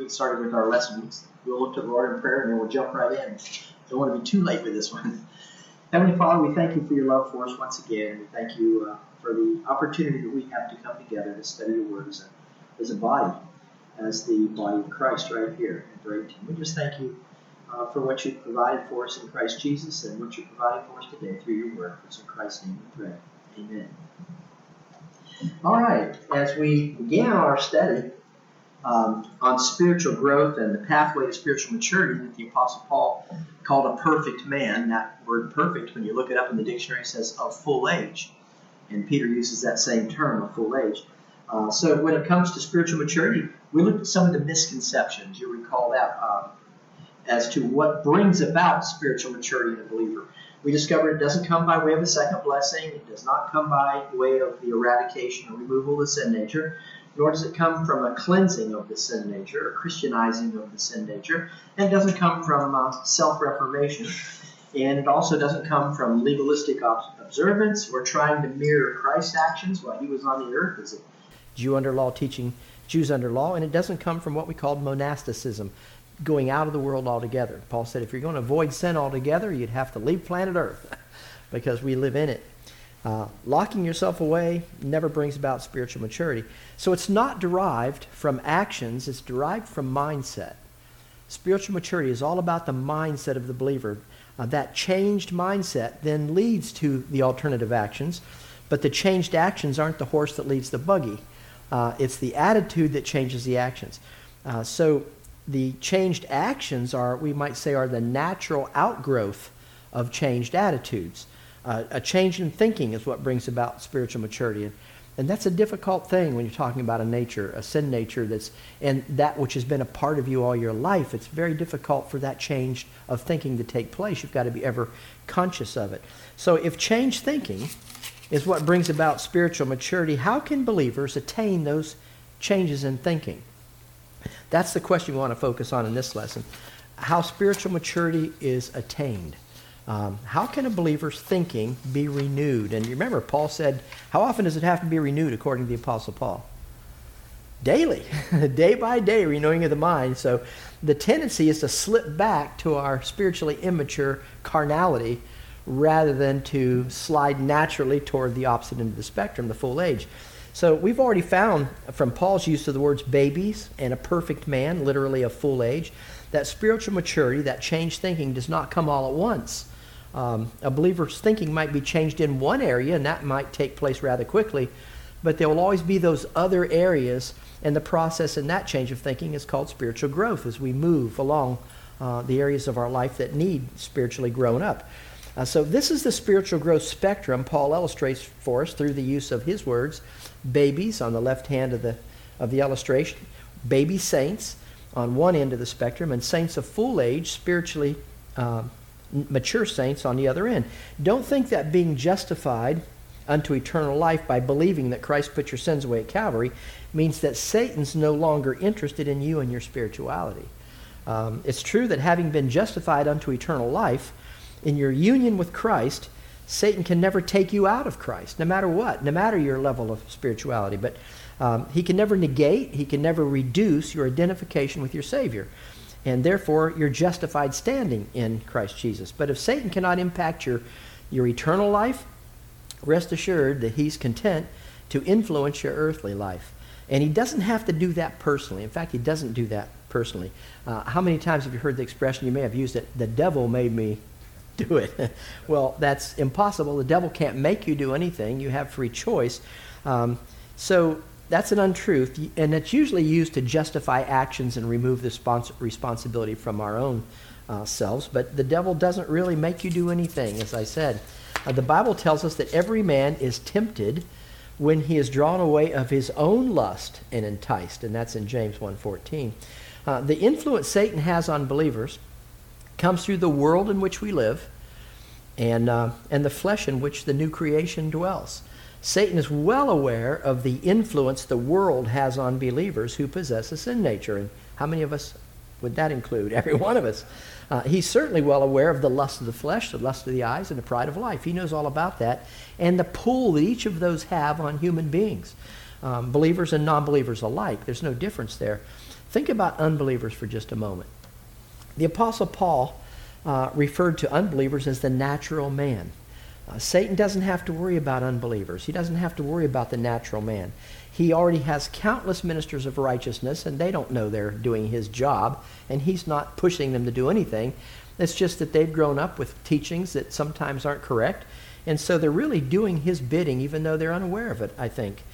get started with our lessons. We'll look to the Lord in prayer and then we'll jump right in. Don't want to be too late with this one. Heavenly Father, we thank you for your love for us once again. We thank you for the opportunity that we have to come together to study your word as a body, as the body of Christ right here at Brayton. We just thank you for what you've provided for us in Christ Jesus and what you're providing for us today through your word. It's in Christ's name we pray. Amen. All right, as we begin our study on spiritual growth and the pathway to spiritual maturity that the Apostle Paul called a perfect man, that word perfect, when you look it up in the dictionary, says of full age. And Peter uses that same term, of full age. So when it comes to spiritual maturity, we looked at some of the misconceptions. You recall that as to what brings about spiritual maturity in a believer. We discovered it doesn't come by way of a second blessing. It does not come by way of the eradication or removal of the sin nature, nor does it come from a cleansing of the sin nature or Christianizing of the sin nature. And it doesn't come from self-reformation. And it also doesn't come from legalistic observance or trying to mirror Christ's actions while he was on the earth as a Jew under law teaching Jews under law. And it doesn't come from what we call monasticism, going out of the world altogether. Paul said if you're going to avoid sin altogether, you'd have to leave planet Earth because we live in it. Locking yourself away never brings about spiritual maturity. So it's not derived from actions, it's derived from mindset. Spiritual maturity is all about the mindset of the believer. That changed mindset then leads to the alternative actions, but the changed actions aren't the horse that leads the buggy. It's the attitude that changes the actions. So the changed actions are, we might say, are the natural outgrowth of changed attitudes. A change in thinking is what brings about spiritual maturity. And that's a difficult thing when you're talking about a nature, a sin nature and that which has been a part of you all your life. It's very difficult for that change of thinking to take place. You've got to be ever conscious of it. So if changed thinking is what brings about spiritual maturity, how can believers attain those changes in thinking? That's the question we want to focus on in this lesson. How spiritual maturity is attained. How can a believer's thinking be renewed? And you remember, Paul said, how often does it have to be renewed according to the Apostle Paul? Daily, day by day, renewing of the mind. So the tendency is to slip back to our spiritually immature carnality rather than to slide naturally toward the opposite end of the spectrum, the full age. So we've already found from Paul's use of the words babies and a perfect man, literally a full age, that spiritual maturity, that changed thinking, does not come all at once. A believer's thinking might be changed in one area, and that might take place rather quickly, but there will always be those other areas, and the process in that change of thinking is called spiritual growth as we move along the areas of our life that need spiritually grown up. So this is the spiritual growth spectrum Paul illustrates for us through the use of his words. Babies on the left hand of the illustration, baby saints on one end of the spectrum, and saints of full age, spiritually mature saints on the other end. Don't think that being justified unto eternal life by believing that Christ put your sins away at Calvary means that Satan's no longer interested in you and your spirituality. It's true that having been justified unto eternal life, in your union with Christ, Satan can never take you out of Christ, no matter what, no matter your level of spirituality. But he can never negate, he can never reduce your identification with your Savior. And therefore, you're justified standing in Christ Jesus. But if Satan cannot impact your eternal life, rest assured that he's content to influence your earthly life. And he doesn't have to do that personally. In fact, he doesn't do that personally. How many times have you heard the expression, you may have used it, the devil made me do it? Well, that's impossible. The devil can't make you do anything. You have free choice. So that's an untruth, and it's usually used to justify actions and remove the responsibility from our own selves. But the devil doesn't really make you do anything, as I said. The Bible tells us that every man is tempted when he is drawn away of his own lust and enticed, and that's in James 1:14. The influence Satan has on believers comes through the world in which we live and the flesh in which the new creation dwells. Satan is well aware of the influence the world has on believers who possess a sin nature. And how many of us would that include? Every one of us. He's certainly well aware of the lust of the flesh, the lust of the eyes, and the pride of life. He knows all about that and the pull that each of those have on human beings, believers and non-believers alike. There's no difference there. Think about unbelievers for just a moment. The Apostle Paul referred to unbelievers as the natural man. Satan doesn't have to worry about unbelievers. He doesn't have to worry about the natural man. He already has countless ministers of righteousness, and they don't know they're doing his job, and he's not pushing them to do anything. It's just that they've grown up with teachings that sometimes aren't correct, and so they're really doing his bidding, even though they're unaware of it, I think.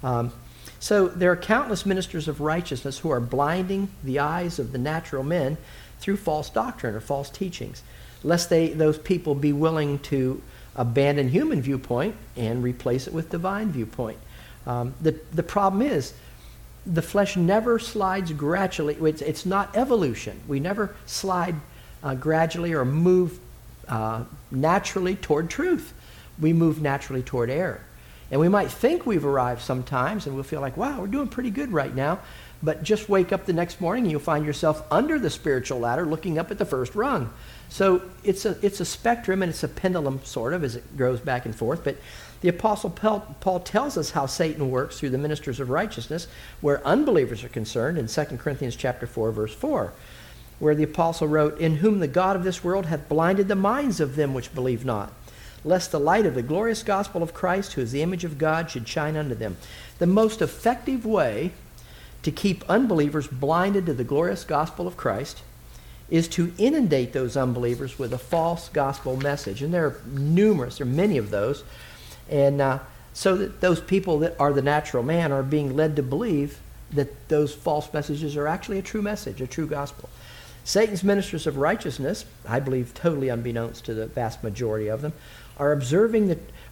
So there are countless ministers of righteousness who are blinding the eyes of the natural men through false doctrine or false teachings, lest those people be willing to abandon human viewpoint and replace it with divine viewpoint. The problem is the flesh never slides gradually. It's not evolution. We never slide gradually or move naturally toward truth. We move naturally toward error. And we might think we've arrived sometimes, and we'll feel like, wow, we're doing pretty good right now. But just wake up the next morning and you'll find yourself under the spiritual ladder looking up at the first rung. So it's a spectrum, and it's a pendulum sort of as it goes back and forth. But the Apostle Paul tells us how Satan works through the ministers of righteousness where unbelievers are concerned in 2 Corinthians chapter 4, verse 4, where the Apostle wrote, "In whom the God of this world hath blinded the minds of them which believe not, lest the light of the glorious gospel of Christ, who is the image of God, should shine unto them." The most effective way to keep unbelievers blinded to the glorious gospel of Christ is to inundate those unbelievers with a false gospel message. And there are numerous, there are many of those. And so that those people that are the natural man are being led to believe that those false messages are actually a true message, a true gospel. Satan's ministers of righteousness, I believe totally unbeknownst to the vast majority of them, are obscuring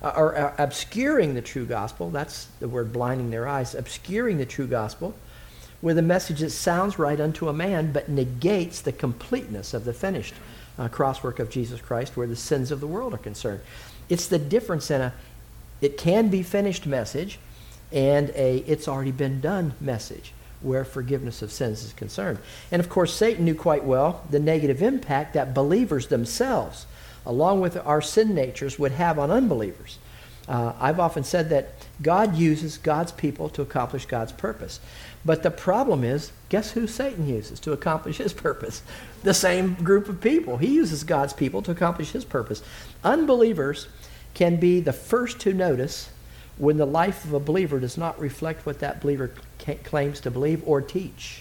the true gospel. That's the word, blinding their eyes, obscuring the true gospel with a message that sounds right unto a man but negates the completeness of the finished crosswork of Jesus Christ where the sins of the world are concerned. It's the difference in it can be finished message and it's already been done message where forgiveness of sins is concerned. And of course, Satan knew quite well the negative impact that believers themselves, along with our sin natures, would have on unbelievers. I've often said that God uses God's people to accomplish God's purpose. But the problem is, guess who Satan uses to accomplish his purpose? The same group of people. He uses God's people to accomplish his purpose. Unbelievers can be the first to notice when the life of a believer does not reflect what that believer claims to believe or teach.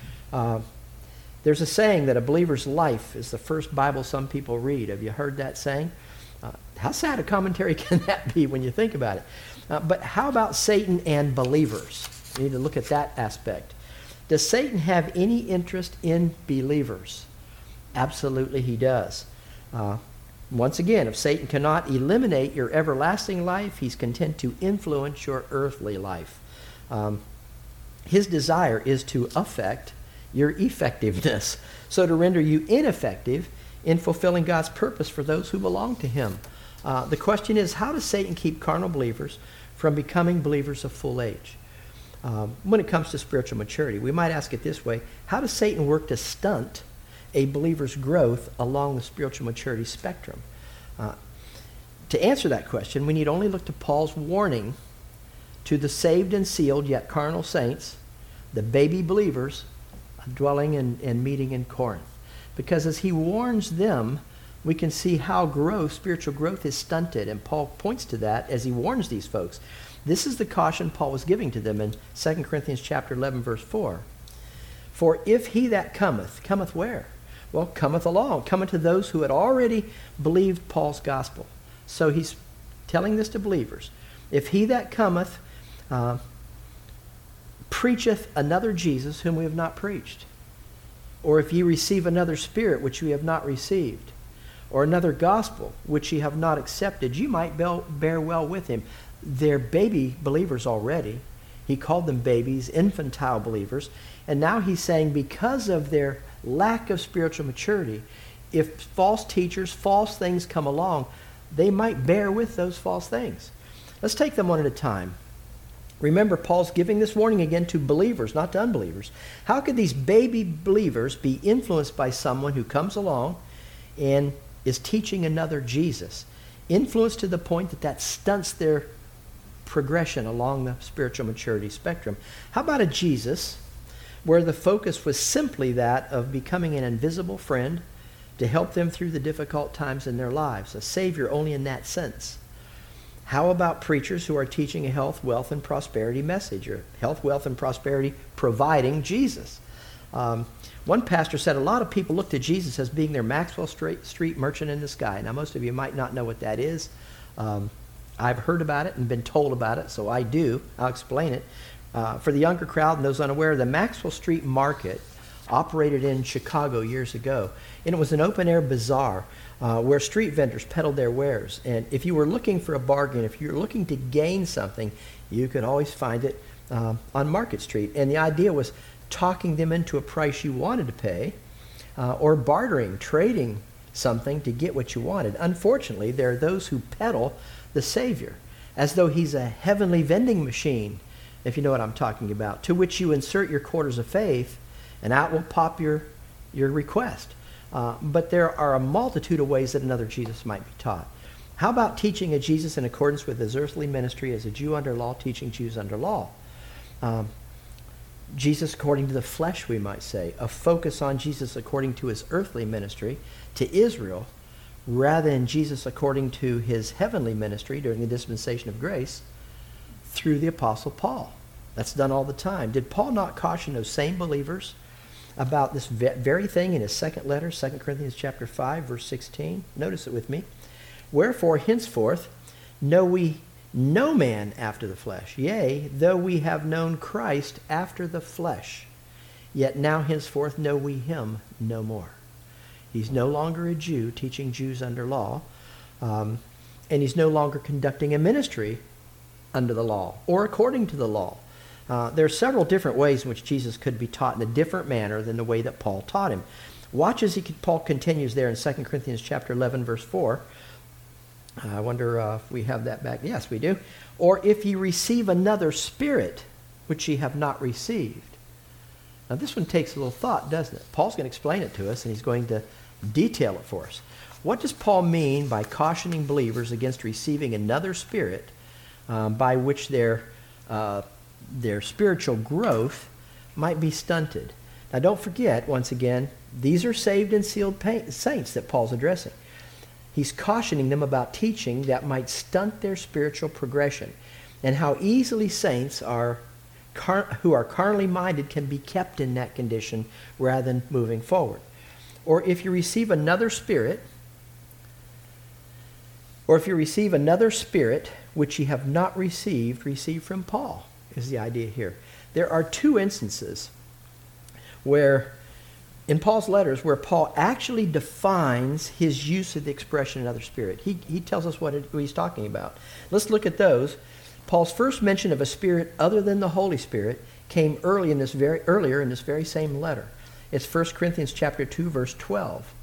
There's a saying that a believer's life is the first Bible some people read. Have you heard that saying? How sad a commentary can that be when you think about it? But how about Satan and believers? We need to look at that aspect. Does Satan have any interest in believers? Absolutely he does. Once again, if Satan cannot eliminate your everlasting life, he's content to influence your earthly life. His desire is to affect your effectiveness, so to render you ineffective in fulfilling God's purpose for those who belong to him. The question is, how does Satan keep carnal believers from becoming believers of full age? When it comes to spiritual maturity, we might ask it this way: how does Satan work to stunt a believer's growth along the spiritual maturity spectrum? To answer that question, we need only look to Paul's warning to the saved and sealed yet carnal saints, the baby believers dwelling and meeting in Corinth. Because as he warns them, we can see how spiritual growth is stunted, and Paul points to that as he warns these folks. This is the caution Paul was giving to them in 2 Corinthians chapter 11, verse 4. For if he that cometh where? Well, cometh along, cometh to those who had already believed Paul's gospel. So he's telling this to believers. If he that cometh preacheth another Jesus whom we have not preached, or if ye receive another spirit which ye have not received, or another gospel which ye have not accepted, you might bear well with him. They're baby believers already. He called them babies, infantile believers. And now he's saying because of their lack of spiritual maturity, if false teachers, false things come along, they might bear with those false things. Let's take them one at a time. Remember, Paul's giving this warning again to believers, not to unbelievers. How could these baby believers be influenced by someone who comes along and is teaching another Jesus? Influenced to the point that stunts their progression along the spiritual maturity spectrum. How about a Jesus where the focus was simply that of becoming an invisible friend to help them through the difficult times in their lives, a savior only in that sense. How about preachers who are teaching a health, wealth, and prosperity message, or health, wealth, and prosperity providing Jesus? One pastor said a lot of people look to Jesus as being their Maxwell Street merchant in the sky. Now, most of you might not know what that is. I've heard about it and been told about it, so I do. I'll explain it. For the younger crowd and those unaware, the Maxwell Street Market operated in Chicago years ago. And it was an open-air bazaar where street vendors peddled their wares. And if you were looking for a bargain, if you were looking to gain something, you could always find it on Market Street. And the idea was talking them into a price you wanted to pay or bartering, trading something to get what you wanted. Unfortunately, there are those who peddle the Savior as though he's a heavenly vending machine, if you know what I'm talking about, to which you insert your quarters of faith and out will pop your request. But there are a multitude of ways that another Jesus might be taught. How about teaching a Jesus in accordance with his earthly ministry as a Jew under law, teaching Jews under law? Jesus according to the flesh, we might say. A focus on Jesus according to his earthly ministry to Israel, rather than Jesus according to his heavenly ministry during the dispensation of grace through the Apostle Paul. That's done all the time. Did Paul not caution those same believers about this very thing in his second letter, 2 Corinthians chapter 5, verse 16? Notice it with me. Wherefore, henceforth, know we no man after the flesh. Yea, though we have known Christ after the flesh, yet now henceforth know we him no more. He's no longer a Jew teaching Jews under law, and he's no longer conducting a ministry under the law or according to the law. There are several different ways in which Jesus could be taught in a different manner than the way that Paul taught him. Watch as Paul continues there in 2 Corinthians chapter 11, verse 4. I wonder if we have that back. Yes, we do. Or if ye receive another spirit, which ye have not received. Now this one takes a little thought, doesn't it? Paul's going to explain it to us, and he's going to detail it for us. What does Paul mean by cautioning believers against receiving another spirit by which their spiritual growth might be stunted? Now don't forget, once again, these are saved and sealed saints that Paul's addressing. He's cautioning them about teaching that might stunt their spiritual progression, and how easily saints who are carnally minded can be kept in that condition rather than moving forward. Or if you receive another spirit, which ye have not received, receive from Paul, is the idea here. There are two instances where, in Paul's letters, where Paul actually defines his use of the expression another spirit. He tells us what he's talking about. Let's look at those. Paul's first mention of a spirit other than the Holy Spirit came earlier in this very same letter. It's 1 Corinthians chapter 2, verse 12,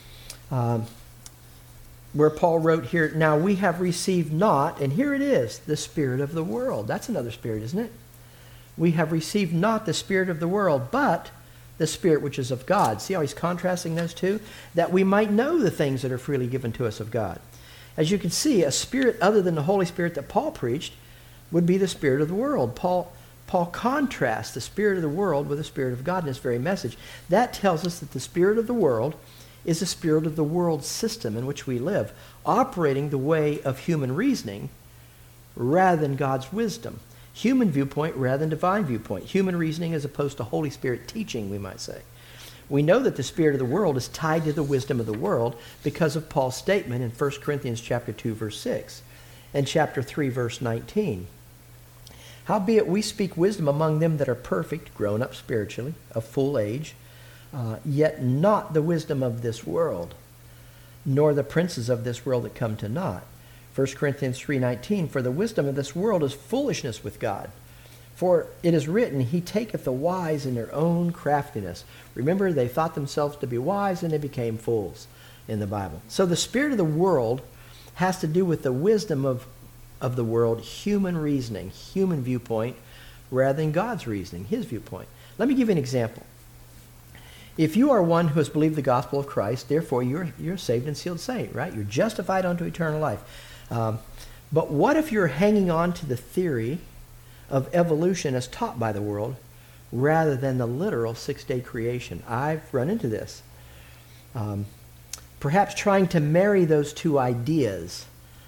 where Paul wrote here, now we have received not, and here it is, the spirit of the world. That's another spirit, isn't it? We have received not the spirit of the world, but the Spirit which is of God. See how he's contrasting those two? That we might know the things that are freely given to us of God. As you can see, a spirit other than the Holy Spirit that Paul preached would be the spirit of the world. Paul contrasts the spirit of the world with the Spirit of God in his very message. That tells us that the spirit of the world is the spirit of the world system in which we live, operating the way of human reasoning rather than God's wisdom. Human viewpoint rather than divine viewpoint. Human reasoning as opposed to Holy Spirit teaching, we might say. We know that the spirit of the world is tied to the wisdom of the world because of Paul's statement in 1 Corinthians chapter 2, verse 6 and chapter 3, verse 19. Howbeit we speak wisdom among them that are perfect, grown up spiritually, of full age, yet not the wisdom of this world, nor the princes of this world that come to naught. 1 Corinthians 3:19, for the wisdom of this world is foolishness with God. For it is written, he taketh the wise in their own craftiness. Remember, they thought themselves to be wise and they became fools in the Bible. So the spirit of the world has to do with the wisdom of the world, human reasoning, human viewpoint, rather than God's reasoning, his viewpoint. Let me give you an example. If you are one who has believed the gospel of Christ, therefore you're a saved and sealed saint, right? You're justified unto eternal life. But what if you're hanging on to the theory of evolution as taught by the world rather than the literal six-day creation. I've run into this. Perhaps trying to marry those two ideas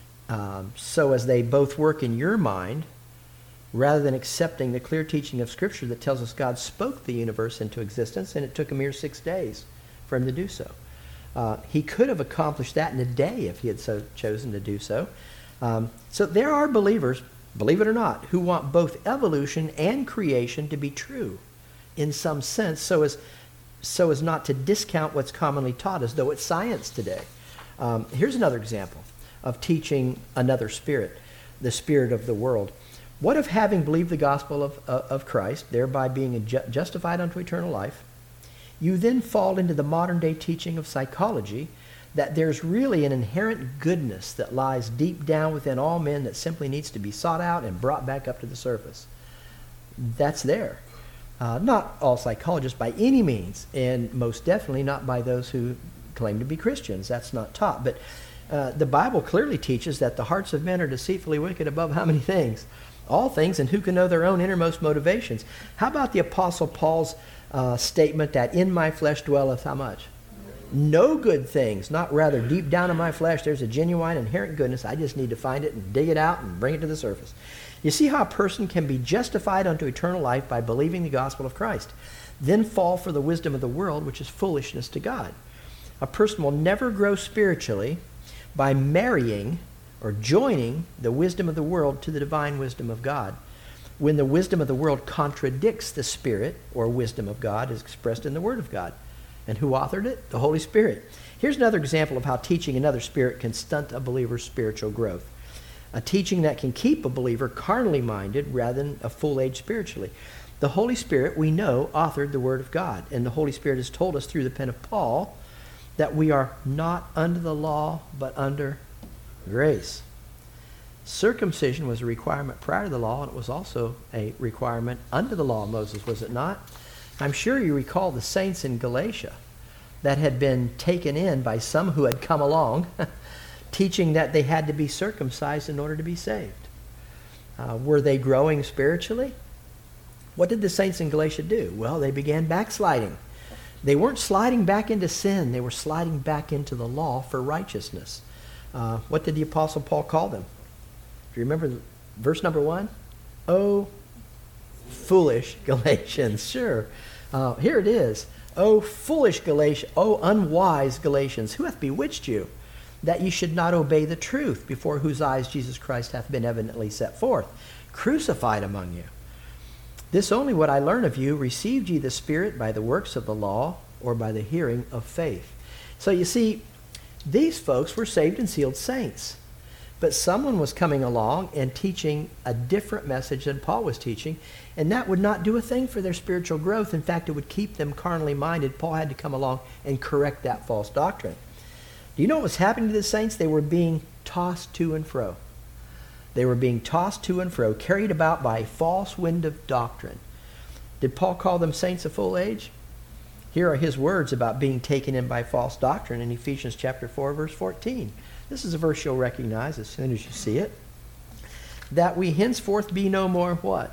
so as they both work in your mind, rather than accepting the clear teaching of Scripture that tells us God spoke the universe into existence and it took a mere 6 days for him to do so. He could have accomplished that in a day if he had so chosen to do so. So there are believers, believe it or not, who want both evolution and creation to be true in some sense, so as not to discount what's commonly taught as though it's science today. Here's another example of teaching another spirit, the spirit of the world. What if, having believed the gospel of Christ, thereby being justified unto eternal life, you then fall into the modern day teaching of psychology that there's really an inherent goodness that lies deep down within all men that simply needs to be sought out and brought back up to the surface? That's there. Not all psychologists by any means, and most definitely not by those who claim to be Christians. That's not taught. But the Bible clearly teaches that the hearts of men are deceitfully wicked above how many things? All things, and who can know their own innermost motivations? How about the Apostle Paul's statement that in my flesh dwelleth how much? No good things, not rather deep down in my flesh there's a genuine inherent goodness. I just need to find it and dig it out and bring it to the surface. You see how a person can be justified unto eternal life by believing the gospel of Christ, then fall for the wisdom of the world, which is foolishness to God. A person will never grow spiritually by marrying or joining the wisdom of the world to the divine wisdom of God, when the wisdom of the world contradicts the Spirit or wisdom of God as expressed in the Word of God. And who authored it? The Holy Spirit. Here's another example of how teaching another spirit can stunt a believer's spiritual growth. A teaching that can keep a believer carnally minded rather than a full age spiritually. The Holy Spirit, we know, authored the Word of God. And the Holy Spirit has told us through the pen of Paul that we are not under the law, but under grace. Circumcision was a requirement prior to the law, and it was also a requirement under the law of Moses, was it not? I'm sure you recall the saints in Galatia that had been taken in by some who had come along teaching that they had to be circumcised in order to be saved. Were they growing spiritually? What did the saints in Galatia do? Well, they began backsliding. They weren't sliding back into sin. They were sliding back into the law for righteousness. What did the Apostle Paul call them? Do you remember verse number 1? Oh, foolish Galatians. Sure. Here it is. Oh, foolish Galatians. Oh, unwise Galatians. Who hath bewitched you, that ye should not obey the truth, before whose eyes Jesus Christ hath been evidently set forth, crucified among you? This only would I learn of you, received ye the Spirit by the works of the law, or by the hearing of faith? So you see, these folks were saved and sealed saints. But someone was coming along and teaching a different message than Paul was teaching, and that would not do a thing for their spiritual growth. In fact, it would keep them carnally minded. Paul had to come along and correct that false doctrine. Do you know what was happening to the saints? They were being tossed to and fro. They were being tossed to and fro, carried about by a false wind of doctrine. Did Paul call them saints of full age? Here are his words about being taken in by false doctrine in Ephesians chapter 4, verse 14. This is a verse you'll recognize as soon as you see it. That we henceforth be no more what?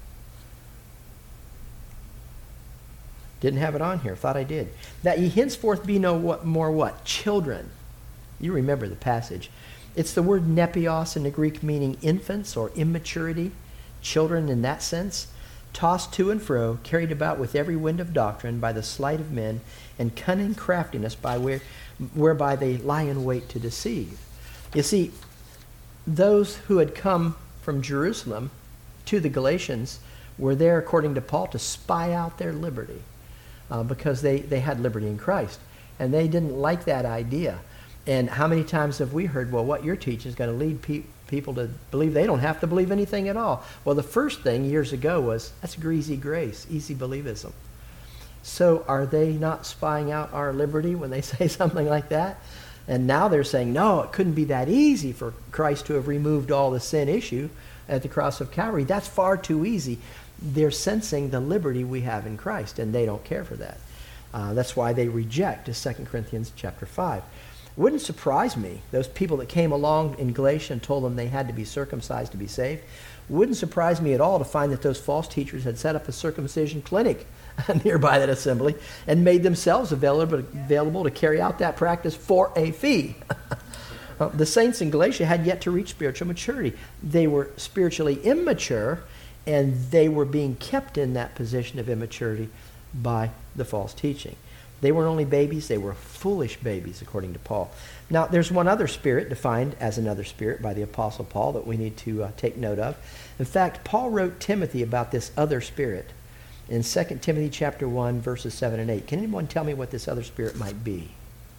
Didn't have it on here. Thought I did. That ye henceforth be no more what? Children. You remember the passage. It's the word nepios in the Greek, meaning infants or immaturity. Children in that sense. Tossed to and fro, carried about with every wind of doctrine by the sleight of men and cunning craftiness whereby they lie in wait to deceive. You see, those who had come from Jerusalem to the Galatians were there, according to Paul, to spy out their liberty because they had liberty in Christ. And they didn't like that idea. And how many times have we heard, well, what you're teaching is going to lead people to believe they don't have to believe anything at all? Well, the first thing years ago was, that's greasy grace, easy believism. So are they not spying out our liberty when they say something like that? And now they're saying, no, it couldn't be that easy for Christ to have removed all the sin issue at the cross of Calvary. That's far too easy. They're sensing the liberty we have in Christ, and they don't care for that. That's why they reject 2 Corinthians chapter 5. Wouldn't surprise me, those people that came along in Galatia and told them they had to be circumcised to be saved, wouldn't surprise me at all to find that those false teachers had set up a circumcision clinic nearby that assembly and made themselves available to carry out that practice for a fee. The saints in Galatia had yet to reach spiritual maturity. They were spiritually immature, and they were being kept in that position of immaturity by the false teaching. They weren't only babies, they were foolish babies, according to Paul. Now, there's one other spirit defined as another spirit by the Apostle Paul that we need to take note of. In fact, Paul wrote Timothy about this other spirit in 2 Timothy chapter 1, verses 7 and 8. Can anyone tell me what this other spirit might be?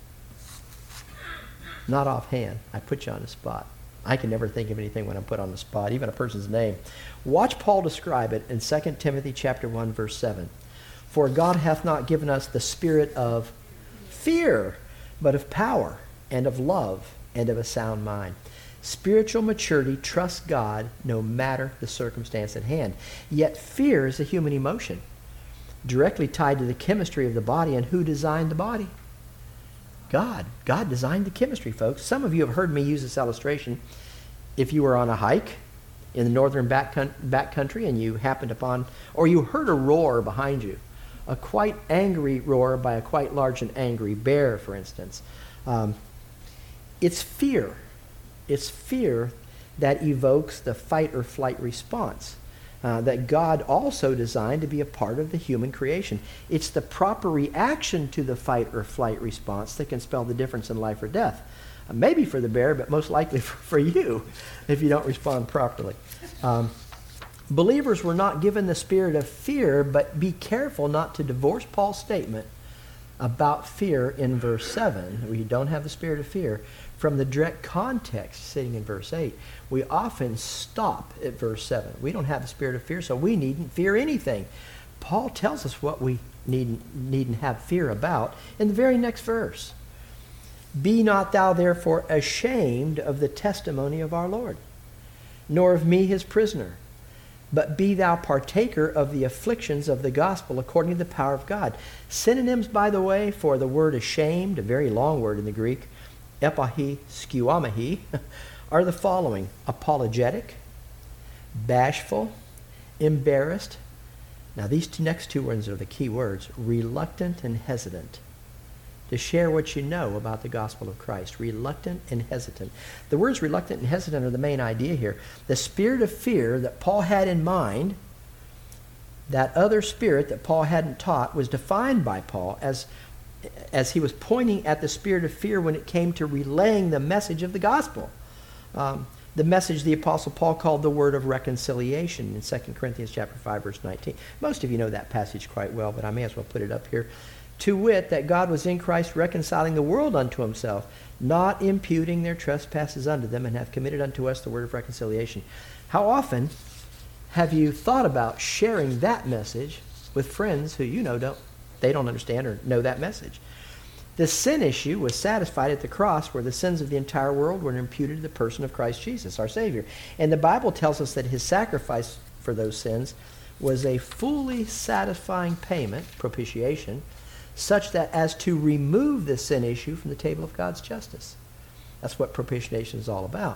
Not offhand. I put you on the spot. I can never think of anything when I'm put on the spot, even a person's name. Watch Paul describe it in 2 Timothy chapter 1, verse 7. For God hath not given us the spirit of fear, but of power and of love and of a sound mind. Spiritual maturity trusts God no matter the circumstance at hand. Yet fear is a human emotion, directly tied to the chemistry of the body. And who designed the body? God. God designed the chemistry, folks. Some of you have heard me use this illustration. If you were on a hike in the northern backcountry and you happened upon, or you heard a roar behind you, a quite angry roar by a quite large and angry bear, for instance. It's fear. It's fear that evokes the fight or flight response that God also designed to be a part of the human creation. It's the proper reaction to the fight or flight response that can spell the difference in life or death. Maybe for the bear, but most likely for you if you don't respond properly. Believers were not given the spirit of fear, but be careful not to divorce Paul's statement about fear in verse 7, where you don't have the spirit of fear, from the direct context sitting in verse 8. We often stop at verse 7. We don't have the spirit of fear, so we needn't fear anything. Paul tells us what we needn't have fear about in the very next verse. Be not thou therefore ashamed of the testimony of our Lord, nor of me his prisoner, but be thou partaker of the afflictions of the gospel according to the power of God. Synonyms, by the way, for the word ashamed, a very long word in the Greek, epahi, skuamahi, are the following: apologetic, bashful, embarrassed. Now these next two words are the key words: reluctant and hesitant. To share what you know about the gospel of Christ. Reluctant and hesitant. The words reluctant and hesitant are the main idea here. The spirit of fear that Paul had in mind, that other spirit that Paul hadn't taught, was defined by Paul as he was pointing at the spirit of fear when it came to relaying the message of the gospel. The message the Apostle Paul called the word of reconciliation in 2 Corinthians chapter 5, verse 19. Most of you know that passage quite well, but I may as well put it up here. To wit, that God was in Christ reconciling the world unto himself, not imputing their trespasses unto them, and hath committed unto us the word of reconciliation. How often have you thought about sharing that message with friends who you know don't understand or know that message? The sin issue was satisfied at the cross, where the sins of the entire world were imputed to the person of Christ Jesus, our Savior. And the Bible tells us that his sacrifice for those sins was a fully satisfying payment, propitiation, such that as to remove the sin issue from the table of God's justice. That's what propitiation is all about.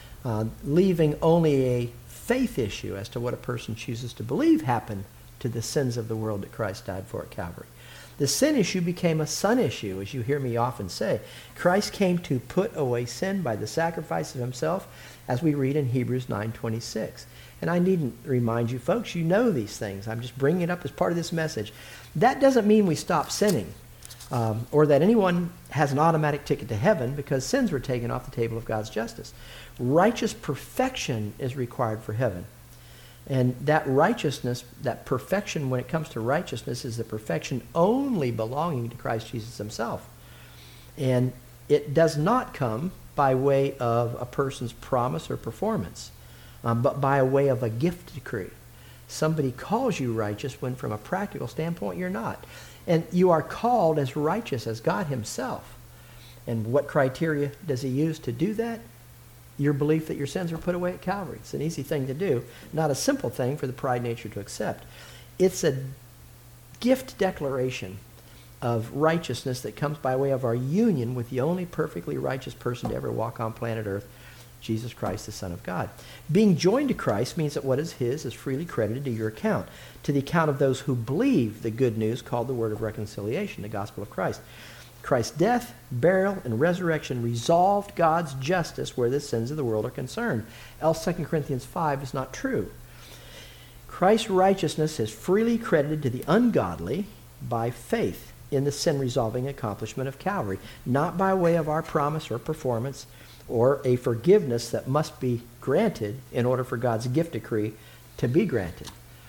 Leaving only a faith issue as to what a person chooses to believe happened to the sins of the world that Christ died for at Calvary. The sin issue became a son issue, as you hear me often say. Christ came to put away sin by the sacrifice of himself, as we read in Hebrews 9:26. And I needn't remind you folks, you know these things. I'm just bringing it up as part of this message. That doesn't mean we stop sinning, or that anyone has an automatic ticket to heaven because sins were taken off the table of God's justice. Righteous perfection is required for heaven. And that righteousness, that perfection when it comes to righteousness, is the perfection only belonging to Christ Jesus himself. And it does not come by way of a person's promise or performance, but by way of a gift decree. Somebody calls you righteous when from a practical standpoint you're not. And you are called as righteous as God himself. And what criteria does he use to do that? Your belief that your sins were put away at Calvary. It's an easy thing to do, not a simple thing for the pride nature to accept. It's a gift declaration of righteousness that comes by way of our union with the only perfectly righteous person to ever walk on planet Earth, Jesus Christ, the Son of God. Being joined to Christ means that what is his is freely credited to your account, to the account of those who believe the good news called the word of reconciliation, the gospel of Christ. Christ's death, burial, and resurrection resolved God's justice where the sins of the world are concerned. Else 2 Corinthians 5 is not true. Christ's righteousness is freely credited to the ungodly by faith in the sin-resolving accomplishment of Calvary, not by way of our promise or performance or a forgiveness that must be granted in order for God's gift decree to be granted.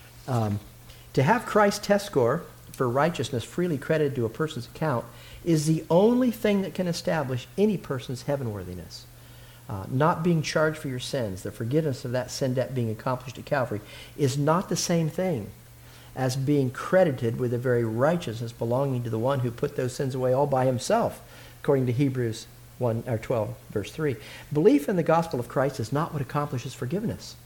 To have Christ's test score for righteousness freely credited to a person's account is the only thing that can establish any person's heavenworthiness. Not being charged for your sins, the forgiveness of that sin debt being accomplished at Calvary, is not the same thing as being credited with the very righteousness belonging to the one who put those sins away all by himself, according to Hebrews 12, verse 3. Belief in the gospel of Christ is not what accomplishes forgiveness.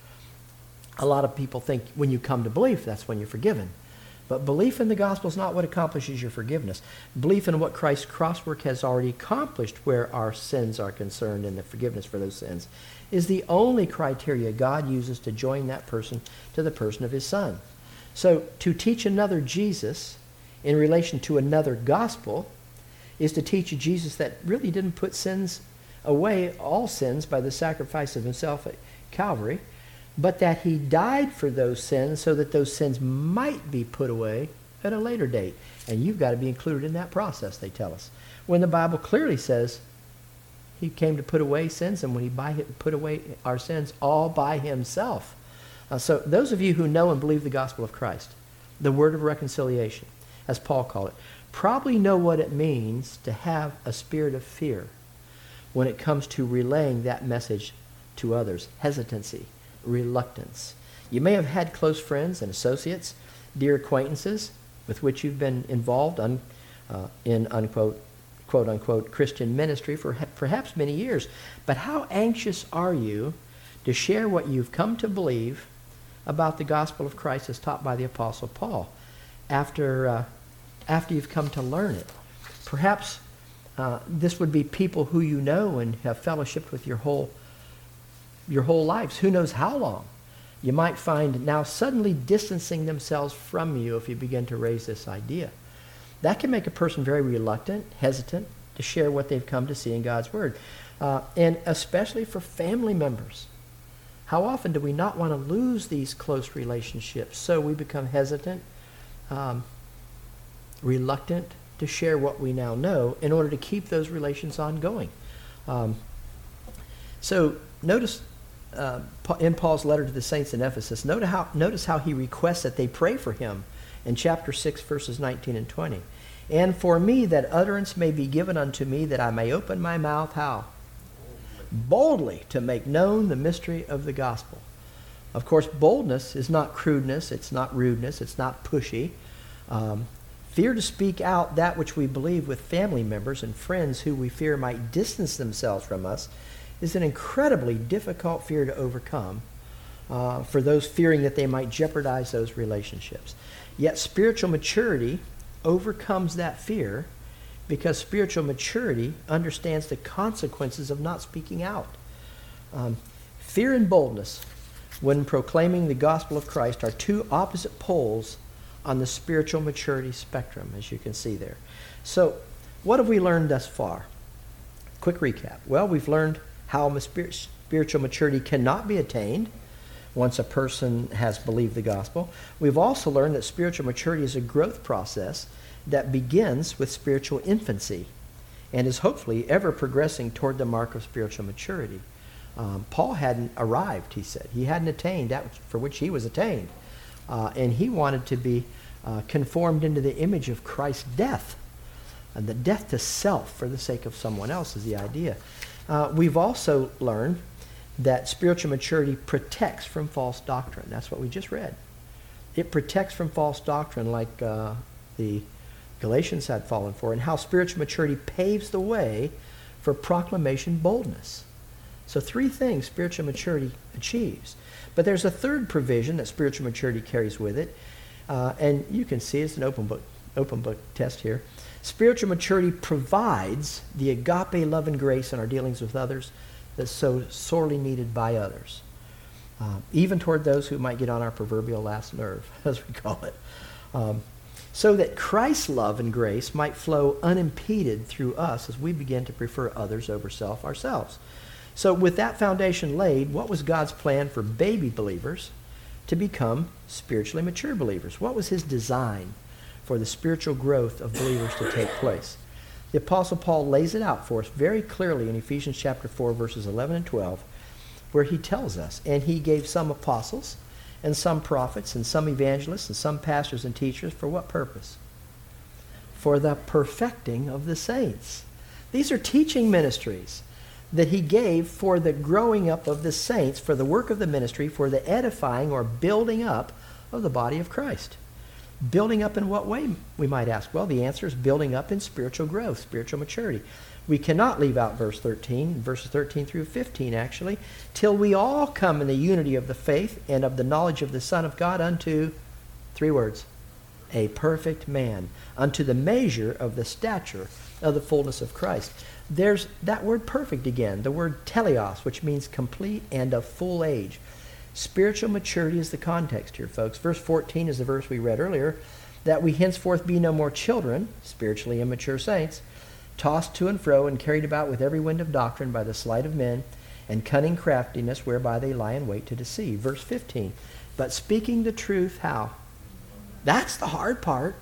A lot of people think when you come to belief, that's when you're forgiven. But belief in the gospel is not what accomplishes your forgiveness. Belief in what Christ's cross work has already accomplished where our sins are concerned and the forgiveness for those sins is the only criteria God uses to join that person to the person of his Son. So to teach another Jesus in relation to another gospel is to teach a Jesus that really didn't put sins away, all sins, by the sacrifice of himself at Calvary, but that he died for those sins so that those sins might be put away at a later date. And you've got to be included in that process, they tell us. When the Bible clearly says he came to put away sins, and when he put away our sins all by himself. So those of you who know and believe the gospel of Christ, the word of reconciliation, as Paul called it, probably know what it means to have a spirit of fear when it comes to relaying that message to others. Hesitancy, reluctance. You may have had close friends and associates, dear acquaintances with which you've been involved in unquote, quote unquote Christian ministry for perhaps many years. But how anxious are you to share what you've come to believe about the gospel of Christ as taught by the Apostle Paul after you've come to learn it? Perhaps this would be people who you know and have fellowshiped with your whole lives. Who knows how long? You might find now suddenly distancing themselves from you if you begin to raise this idea. That can make a person very reluctant, hesitant to share what they've come to see in God's Word. And especially for family members. How often do we not want to lose these close relationships? So we become hesitant, reluctant to share what we now know in order to keep those relations ongoing. So notice in Paul's letter to the saints in Ephesus, notice how he requests that they pray for him in chapter 6, verses 19 and 20. And for me, that utterance may be given unto me, that I may open my mouth, how? Boldly to make known the mystery of the gospel. Of course, boldness is not crudeness, it's not rudeness, it's not pushy. Fear to speak out that which we believe with family members and friends who we fear might distance themselves from us is an incredibly difficult fear to overcome for those fearing that they might jeopardize those relationships. Yet spiritual maturity overcomes that fear because spiritual maturity understands the consequences of not speaking out. Fear and boldness, when proclaiming the gospel of Christ, are two opposite poles on the spiritual maturity spectrum, as you can see there. So, what have we learned thus far? Quick recap. Well, we've learned how spiritual maturity cannot be attained once a person has believed the gospel. We've also learned that spiritual maturity is a growth process that begins with spiritual infancy and is hopefully ever progressing toward the mark of spiritual maturity. Paul hadn't arrived, he said. He hadn't attained that for which he was attained. And he wanted to be conformed into the image of Christ's death. And the death to self for the sake of someone else is the idea. We've also learned that spiritual maturity protects from false doctrine. That's what we just read. It protects from false doctrine like the Galatians had fallen for, and how spiritual maturity paves the way for proclamation boldness. So 3 things spiritual maturity achieves. But there's a third provision that spiritual maturity carries with it, and you can see it's an open book open book test here. Spiritual maturity provides the agape love and grace in our dealings with others that's so sorely needed by others, even toward those who might get on our proverbial last nerve, as we call it, so that Christ's love and grace might flow unimpeded through us as we begin to prefer others over self ourselves. So with that foundation laid, what was God's plan for baby believers to become spiritually mature believers? What was his design for the spiritual growth of believers to take place? The Apostle Paul lays it out for us very clearly in Ephesians chapter 4, verses 11 and 12, where he tells us, and he gave some apostles, and some prophets, and some evangelists, and some pastors and teachers, for what purpose? For the perfecting of the saints. These are teaching ministries that he gave for the growing up of the saints, for the work of the ministry, for the edifying or building up of the body of Christ. Building up in what way, we might ask? Well, the answer is building up in spiritual growth, spiritual maturity. We cannot leave out verse 13, verses 13 through 15 actually, till we all come in the unity of the faith and of the knowledge of the Son of God unto, 3 words, a perfect man, unto the measure of the stature of the fullness of Christ. There's that word perfect again, the word teleos, which means complete and of full age. Spiritual maturity is the context here, folks. Verse 14 is the verse we read earlier, that we henceforth be no more children, spiritually immature saints, tossed to and fro and carried about with every wind of doctrine by the sleight of men and cunning craftiness whereby they lie in wait to deceive. Verse 15, but speaking the truth, how? That's the hard part.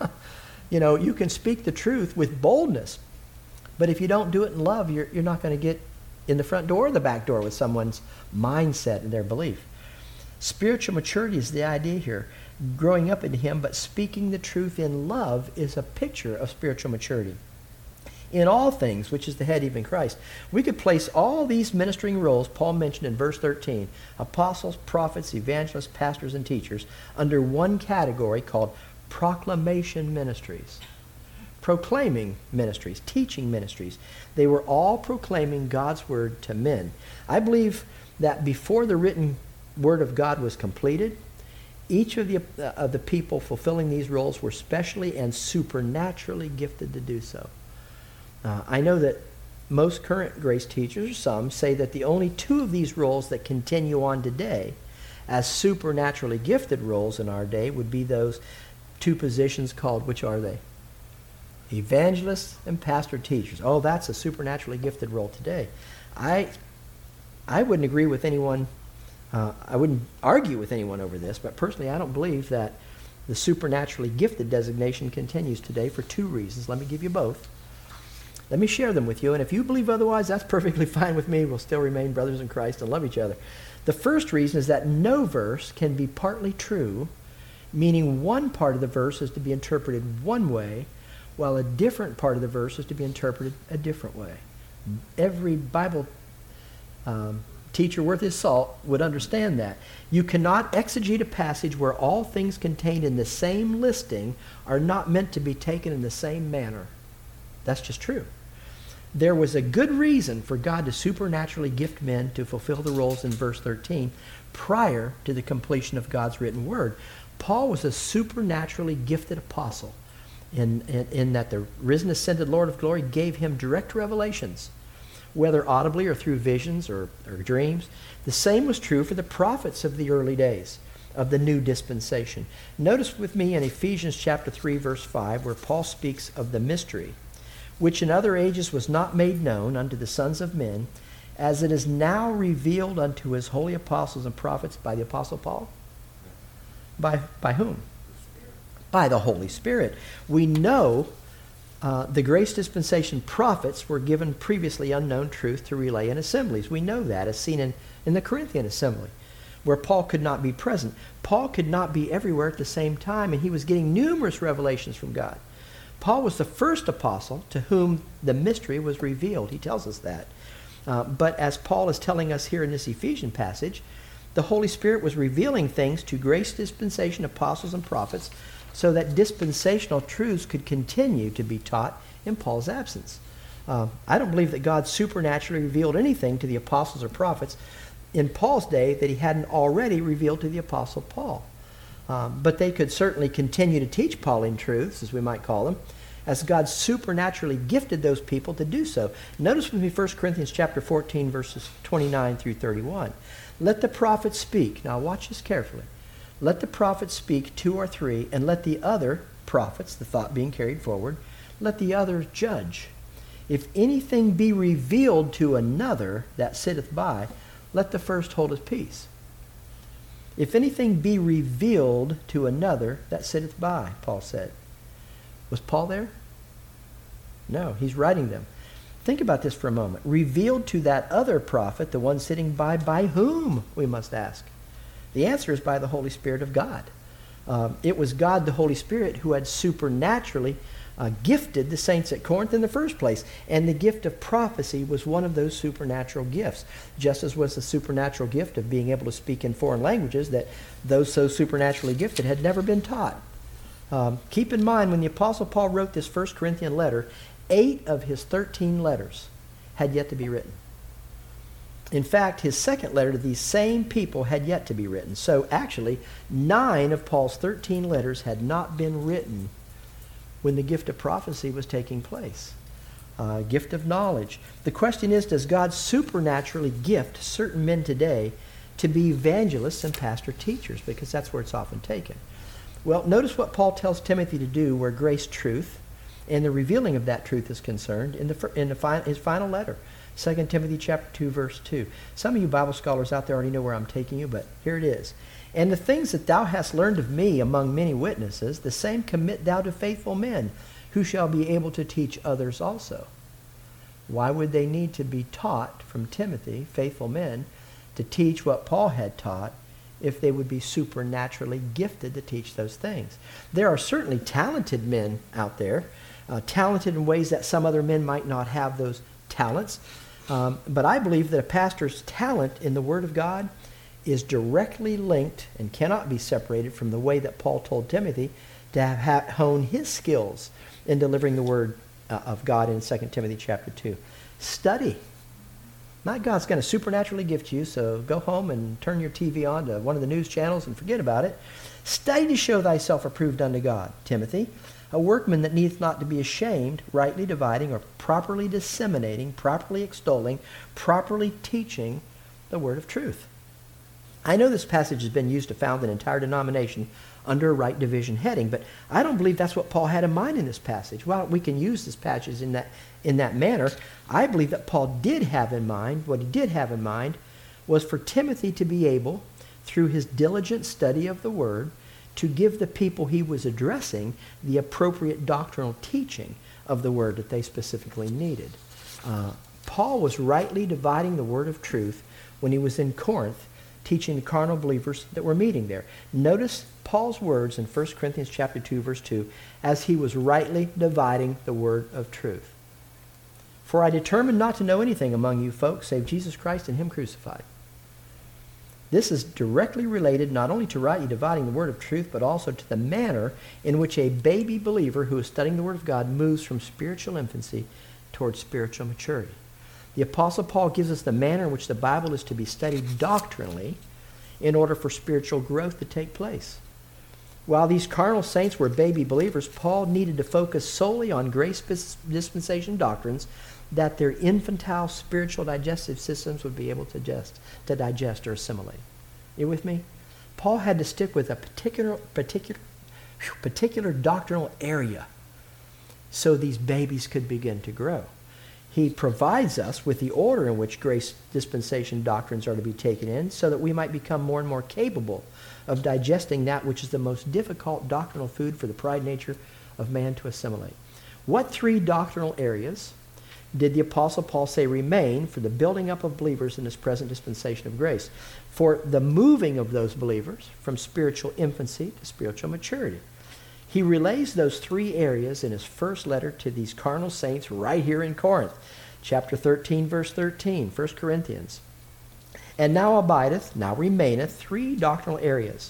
You can speak the truth with boldness, but if you don't do it in love, you're not going to get in the front door or the back door with someone's mindset and their belief. Spiritual maturity is the idea here. Growing up in him, but speaking the truth in love is a picture of spiritual maturity. In all things, which is the head, even Christ. We could place all these ministering roles Paul mentioned in verse 13, apostles, prophets, evangelists, pastors, and teachers, under one category called proclamation ministries. Proclaiming ministries, teaching ministries. They were all proclaiming God's word to men. I believe that before the written word of God was completed, each of the people fulfilling these roles were specially and supernaturally gifted to do so. I know that most current grace teachers, or some, say that the only 2 of these roles that continue on today as supernaturally gifted roles in our day would be those 2 positions called, which are they? Evangelists and pastor teachers. Oh, that's a supernaturally gifted role today. I wouldn't agree with anyone, I wouldn't argue with anyone over this, but personally I don't believe that the supernaturally gifted designation continues today for 2 reasons. Let me give you both. Let me share them with you, and if you believe otherwise, that's perfectly fine with me. We'll still remain brothers in Christ and love each other. The first reason is that no verse can be partly true, meaning one part of the verse is to be interpreted one way, while a different part of the verse is to be interpreted a different way. Every Bible teacher worth his salt would understand that. You cannot exegete a passage where all things contained in the same listing are not meant to be taken in the same manner. That's just true. There was a good reason for God to supernaturally gift men to fulfill the roles in verse 13 prior to the completion of God's written word. Paul was a supernaturally gifted apostle in that the risen, ascended Lord of glory gave him direct revelations, whether audibly or through visions or dreams. The same was true for the prophets of the early days of the new dispensation. Notice with me in Ephesians chapter 3, verse 5, where Paul speaks of the mystery, which in other ages was not made known unto the sons of men, as it is now revealed unto his holy apostles and prophets by the Apostle Paul. By whom? By the Holy Spirit. We know the grace dispensation prophets were given previously unknown truth to relay in assemblies. We know that, as seen in the Corinthian assembly, where Paul could not be present. Paul could not be everywhere at the same time, and he was getting numerous revelations from God. Paul was the first apostle to whom the mystery was revealed. He tells us that. But as Paul is telling us here in this Ephesian passage, the Holy Spirit was revealing things to grace dispensation apostles and prophets so that dispensational truths could continue to be taught in Paul's absence. I don't believe that God supernaturally revealed anything to the apostles or prophets in Paul's day that he hadn't already revealed to the apostle Paul. But they could certainly continue to teach Pauline truths, as we might call them, as God supernaturally gifted those people to do so. Notice with me 1 Corinthians chapter 14, verses 29 through 31. Let the prophets speak. Now watch this carefully. Let the prophets speak 2 or 3, and let the other prophets, the thought being carried forward, let the others judge. If anything be revealed to another that sitteth by, let the first hold his peace. If anything be revealed to another that sitteth by, Paul said. Was Paul there? No, he's writing them. Think about this for a moment. Revealed to that other prophet, the one sitting by whom, we must ask? The answer is by the Holy Spirit of God. It was God, the Holy Spirit, who had supernaturally gifted the saints at Corinth in the first place. And the gift of prophecy was one of those supernatural gifts, just as was the supernatural gift of being able to speak in foreign languages that those so supernaturally gifted had never been taught. Keep in mind, when the Apostle Paul wrote this 1 Corinthian letter, 8 of his 13 letters had yet to be written. In fact, his second letter to these same people had yet to be written. So actually, 9 of Paul's 13 letters had not been written when the gift of prophecy was taking place. Gift of knowledge. The question is, does God supernaturally gift certain men today to be evangelists and pastor teachers? Because that's where it's often taken. Well, notice what Paul tells Timothy to do where grace, truth, and the revealing of that truth is concerned in his final letter, 2 Timothy chapter 2, verse 2. Some of you Bible scholars out there already know where I'm taking you, but here it is. And the things that thou hast learned of me among many witnesses, the same commit thou to faithful men, who shall be able to teach others also. Why would they need to be taught from Timothy, faithful men, to teach what Paul had taught, if they would be supernaturally gifted to teach those things? There are certainly talented men out there, talented in ways that some other men might not have those talents. But I believe that a pastor's talent in the Word of God is directly linked and cannot be separated from the way that Paul told Timothy to hone his skills in delivering the Word of God in 2 Timothy chapter 2. Study. Not God's going to supernaturally gift you, so go home and turn your TV on to one of the news channels and forget about it. Study to show thyself approved unto God, Timothy, a workman that needeth not to be ashamed, rightly dividing or properly disseminating, properly extolling, properly teaching the word of truth. I know this passage has been used to found an entire denomination under a right division heading, but I don't believe that's what Paul had in mind in this passage. While we can use this passage in that manner, I believe that Paul did have in mind, what he did have in mind was for Timothy to be able, through his diligent study of the Word, to give the people he was addressing the appropriate doctrinal teaching of the Word that they specifically needed. Paul was rightly dividing the Word of truth when he was in Corinth, teaching the carnal believers that were meeting there. Notice Paul's words in 1 Corinthians chapter 2, verse 2, as he was rightly dividing the word of truth. For I determined not to know anything among you folks save Jesus Christ and him crucified. This is directly related not only to rightly dividing the word of truth, but also to the manner in which a baby believer who is studying the Word of God moves from spiritual infancy towards spiritual maturity. The Apostle Paul gives us the manner in which the Bible is to be studied doctrinally in order for spiritual growth to take place. While these carnal saints were baby believers, Paul needed to focus solely on grace dispensation doctrines that their infantile spiritual digestive systems would be able to digest or assimilate. You with me? Paul had to stick with a particular doctrinal area so these babies could begin to grow. He provides us with the order in which grace dispensation doctrines are to be taken in so that we might become more and more capable of digesting that which is the most difficult doctrinal food for the pride nature of man to assimilate. What 3 doctrinal areas did the Apostle Paul say remain for the building up of believers in this present dispensation of grace? For the moving of those believers from spiritual infancy to spiritual maturity. He relays those 3 areas in his first letter to these carnal saints right here in Corinth. Chapter 13, verse 13, 1 Corinthians. And now abideth, now remaineth 3 doctrinal areas.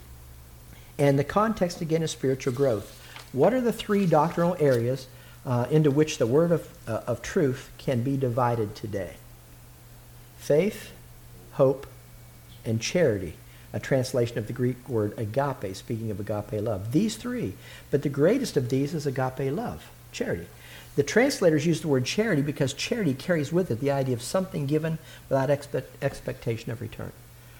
And the context again is spiritual growth. What are the 3 doctrinal areas into which the word of truth can be divided today? Faith, hope, and charity a translation of the Greek word agape, speaking of agape love. These three, but the greatest of these is agape love, charity. The translators use the word charity because charity carries with it the idea of something given without expectation of return.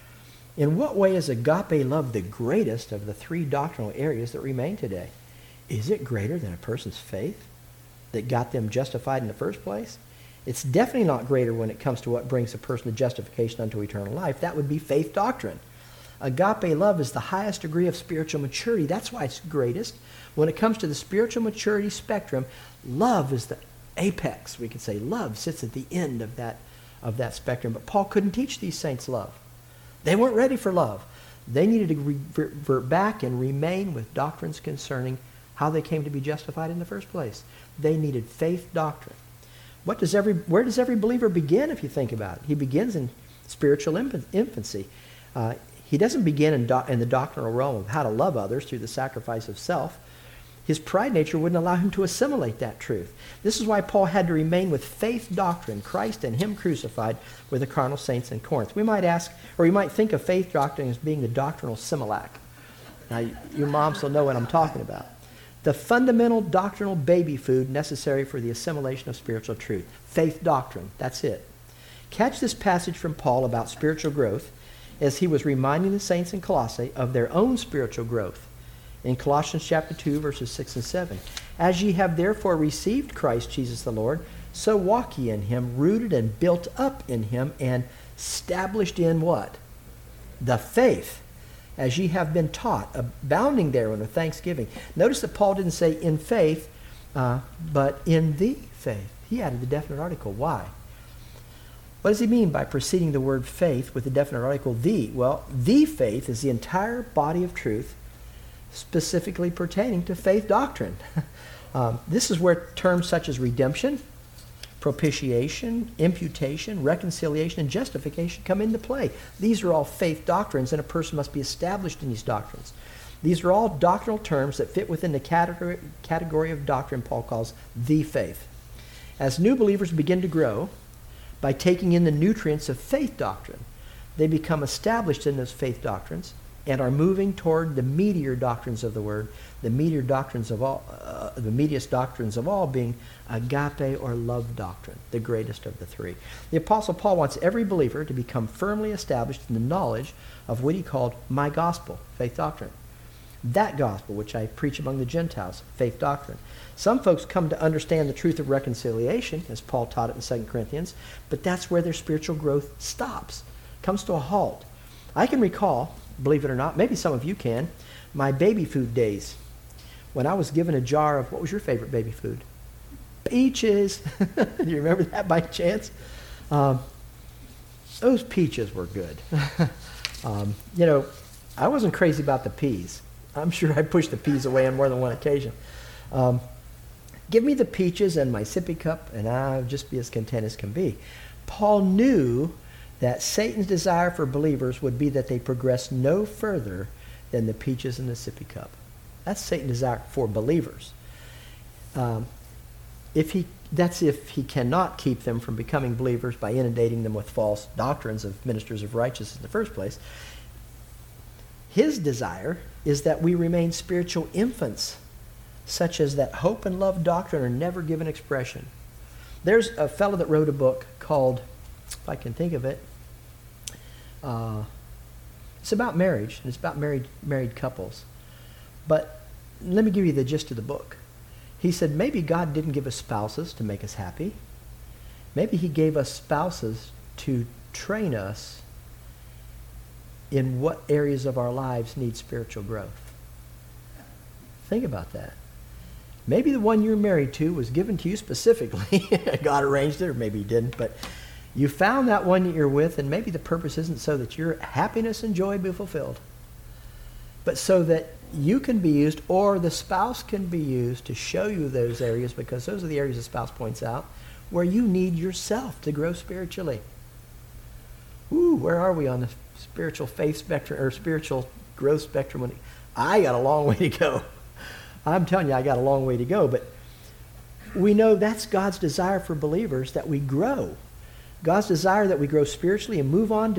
In what way is agape love the greatest of the three doctrinal areas that remain today? Is it greater than a person's faith that got them justified in the first place? It's definitely not greater when it comes to what brings a person to justification unto eternal life. That would be faith doctrine. Agape love is the highest degree of spiritual maturity. That's why it's greatest. When it comes to the spiritual maturity spectrum, love is the apex. We could say love sits at the end of that spectrum. But Paul couldn't teach these saints love. They weren't ready for love. They needed to revert back and remain with doctrines concerning how they came to be justified in the first place. They needed faith doctrine. Where does every believer begin, if you think about it? He begins in spiritual infancy. He doesn't begin in the doctrinal realm of how to love others through the sacrifice of self. His pride nature wouldn't allow him to assimilate that truth. This is why Paul had to remain with faith doctrine, Christ and him crucified, with the carnal saints in Corinth. We might ask, or we might think of faith doctrine as being the doctrinal Similac. Now, you moms will know what I'm talking about. The fundamental doctrinal baby food necessary for the assimilation of spiritual truth. Faith doctrine, that's it. Catch this passage from Paul about spiritual growth as he was reminding the saints in Colossae of their own spiritual growth. In Colossians chapter 2, verses 6 and 7. As ye have therefore received Christ Jesus the Lord, so walk ye in him, rooted and built up in him, and established in what? The faith, as ye have been taught, abounding therein with thanksgiving. Notice that Paul didn't say in faith, but in the faith. He added the definite article. Why? What does he mean by preceding the word faith with the definite article the? Well, the faith is the entire body of truth specifically pertaining to faith doctrine. This is where terms such as redemption, propitiation, imputation, reconciliation, and justification come into play. These are all faith doctrines, and a person must be established in these doctrines. These are all doctrinal terms that fit within the category of doctrine Paul calls the faith. As new believers begin to grow by taking in the nutrients of faith doctrine, they become established in those faith doctrines and are moving toward the meatier doctrines of the word, the meatiest doctrines of all being agape or love doctrine, the greatest of the three. The Apostle Paul wants every believer to become firmly established in the knowledge of what he called my gospel, faith doctrine. That gospel which I preach among the Gentiles, faith doctrine. Some folks come to understand the truth of reconciliation, as Paul taught it in 2 Corinthians, but that's where their spiritual growth stops, comes to a halt. I can recall, believe it or not, maybe some of you can, my baby food days when I was given a jar of, what was your favorite baby food? Peaches. Do you remember that by chance? Those peaches were good. I wasn't crazy about the peas. I'm sure I pushed the peas away on more than one occasion. Give me the peaches and my sippy cup, and I'll just be as content as can be. Paul knew that Satan's desire for believers would be that they progress no further than the peaches and the sippy cup. That's Satan's desire for believers. If he cannot keep them from becoming believers by inundating them with false doctrines of ministers of righteousness in the first place. His desire is that we remain spiritual infants, such as that hope and love doctrine are never given expression. There's a fellow that wrote a book called, if I can think of it, it's about marriage, and it's about married couples. But let me give you the gist of the book. He said maybe God didn't give us spouses to make us happy. Maybe he gave us spouses to train us in what areas of our lives need spiritual growth. Think about that. Maybe the one you're married to was given to you specifically. God arranged it, or maybe he didn't, but you found that one that you're with, and maybe the purpose isn't so that your happiness and joy be fulfilled, but so that you can be used, or the spouse can be used to show you those areas, because those are the areas the spouse points out where you need yourself to grow spiritually. Ooh, where are we on the spiritual faith spectrum, or spiritual growth spectrum? I got a long way to go. I'm telling you, I got a long way to go, but we know that's God's desire for believers, that we grow. God's desire that we grow spiritually and move on to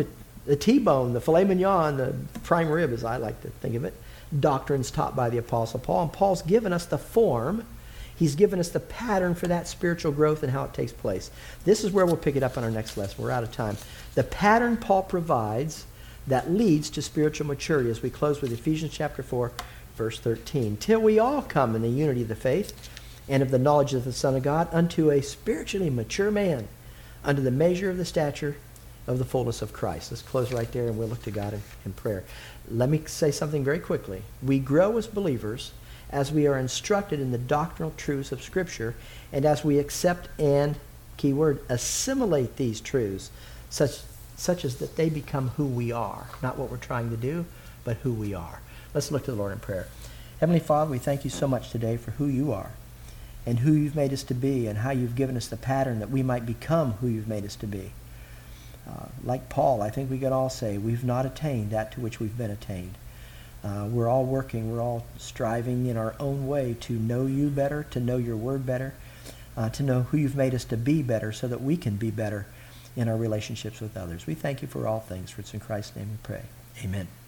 the T-bone, the filet mignon, the prime rib, as I like to think of it, doctrines taught by the Apostle Paul. And Paul's given us the form. He's given us the pattern for that spiritual growth and how it takes place. This is where we'll pick it up in our next lesson. We're out of time. The pattern Paul provides that leads to spiritual maturity, as we close with Ephesians chapter 4, verse 13. Till we all come in the unity of the faith and of the knowledge of the Son of God, unto a spiritually mature man, unto the measure of the stature of the fullness of Christ. Let's close right there, and we'll look to God in prayer. Let me say something very quickly. We grow as believers as we are instructed in the doctrinal truths of Scripture, and as we accept and, key word, assimilate these truths, such as that they become who we are. Not what we're trying to do, but who we are. Let's look to the Lord in prayer. Heavenly Father, we thank you so much today for who you are and who you've made us to be and how you've given us the pattern that we might become who you've made us to be. Like Paul, I think we could all say we've not attained that to which we've been attained. We're all working, we're all striving in our own way to know you better, to know your word better, to know who you've made us to be better so that we can be better in our relationships with others. We thank you for all things, for it's in Christ's name we pray. Amen.